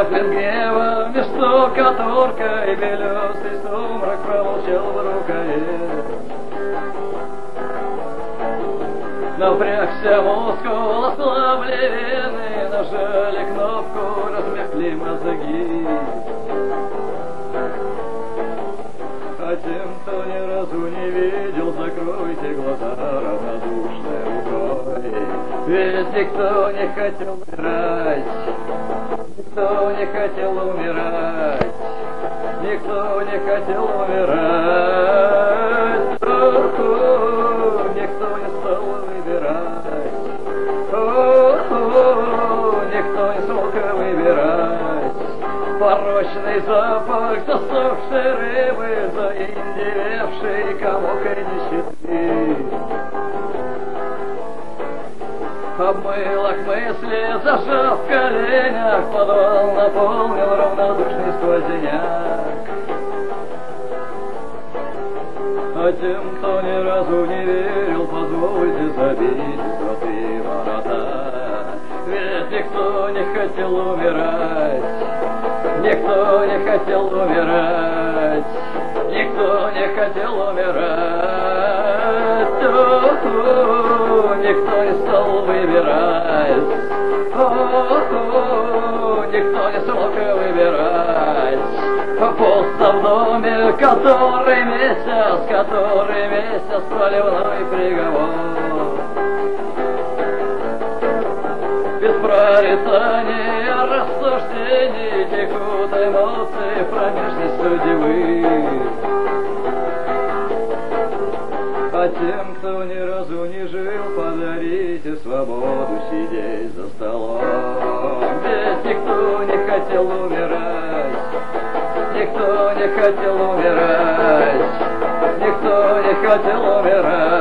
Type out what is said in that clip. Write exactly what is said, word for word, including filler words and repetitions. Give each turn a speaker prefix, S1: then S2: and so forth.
S1: Ослеплен гневом меж штукатуркой, белесый сумрак промолчал в рукаве. Напрягся мускул, ослабли вены, нажали кнопку, размягли мозги. А тем, кто ни разу не видел, закройте глаза равнодушной рукой. Ведь никто не хотел умирать, никто не хотел умирать, никто не хотел умирать. О-о-о, никто не стал выбирать, о-о-о, никто не смог выбирать. Порочный запах засохшей рыбы, заиндевевший комок нищеты. Обмылок мысли, зажав в коленях, подвал наполнил равнодушный сквозняк. А тем, кто ни разу не верил, позвольте забить золотые ворота. Ведь никто не хотел умирать, никто не хотел умирать, никто не хотел умирать. О-о-о, никто не стал выбирать, о-о-о, никто не смог выбирать. Пусто в доме, который месяц, который месяц проливной приговор. Без прорицания, рассуждений, текут эмоции промежность судьбы. А тем, кто ни разу не жил, подарите свободу сидеть за столом. Ведь никто не хотел умирать, никто не хотел умирать, никто не хотел умирать.